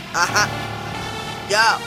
Ajá. Ya.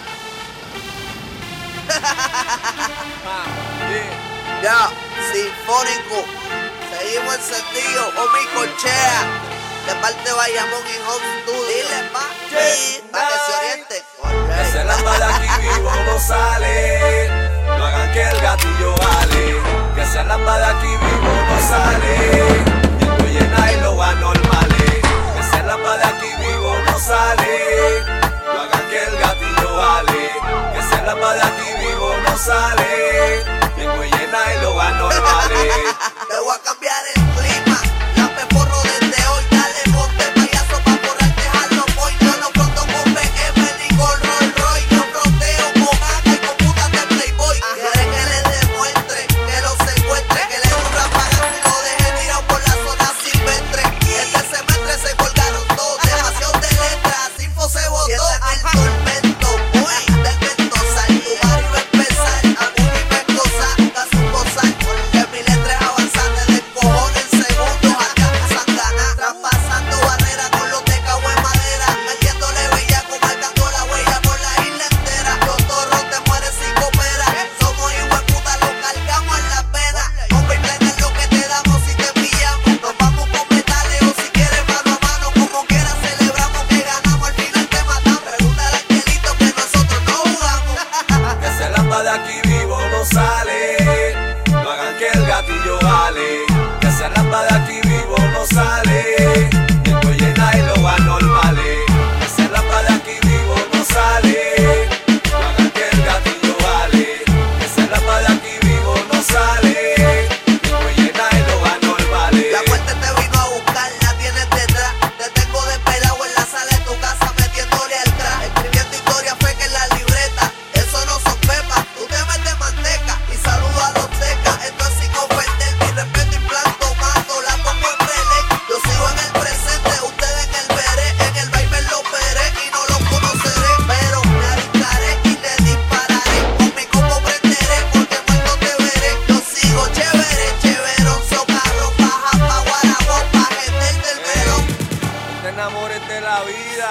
Ya. Sinfónico. Seguimos encendidos. Omi Corchea. De parte Bayamón y Home Studio. Dile, pa. Sí. Para que se oriente. Que se lamba de aquí vivo no sale. No hagan que el gatillo vale. Que se lamba de aquí vivo no sale. Y esto llena y lo anormales. Que se lamba de aquí vivo no sale. No hagan que el gatillo vale. Que se lamba de aquí vivo no sale. Y esto llena y lo anormales. Te voy a cambiar el clima. Dame porro desde hoy. Dale, ponte payaso pa' borrarte jalo boy. Yo no fronto con BM ni con Rolls Royce. Yo fronteo con Aga y con putas de Playboy. Quiere que le demuestre, que los encuentre, que le dé un rapagazo y lo deje tirado por la zona silvestre. Este semestre se colgaron todos. Demasiado de letras, Sinfo se botó. El tormento, uy, del Mendoza. Tu barrio va a empezar. A mí me cosa, casi un bozal. Que mi letra es avanzante de cojones en segundos. Acá Santana, traspasando barreras con los de Cagüe madera. Metiéndole bellaco, marcando la huella por la isla entera. Los torros te mueren sin coopera. Somos igual puta, los cargamos en la pena. Hombre, plena es lo que te damos si te pillamos. Nos vamos con metales o si quieres mano a mano. Como quiera celebramos que ganamos, al final te matamos. Pregúntale al Angelito que nosotros no jugamos. Que se lamba de aquí vivo no sale. No hagan que el gatillo vale. Que se lamba de aquí vivo no sale. Y esto llena y lo anormales. Que se lamba de aquí vivo no sale. No hagan que el gatillo vale. Que se lamba de aquí vivo no sale. Y esto llena y lo anormales. La muerte te vino a buscar, la tienes detrás. Te tengo despelado en la sala de tu casa metiéndole al traje. Escribiendo historias fake en la libreta. Eso no son pepas, tú te metes manteca. Y saludo a los tecas, esto es sin ofender. Mi respeto implanto, mato, la pongo en relé. Yo sigo en el presente, ustedes en el veré. En el baile los veré y no los conoceré. Pero me ariscaré y te dispararé. Con mi combo prenderé porque muerto te veré. Yo sigo chévere, chéverón, socarro. Baja pa' Guarabón, pa' gente del verón. No te enamores de la vida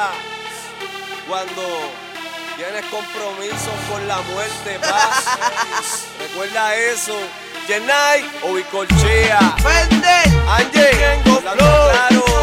cuando tienes compromiso con la muerte, paz. Recuerda eso. Jenay o Bicolchea. Fender, Angie, Tengo hablando flow. claro.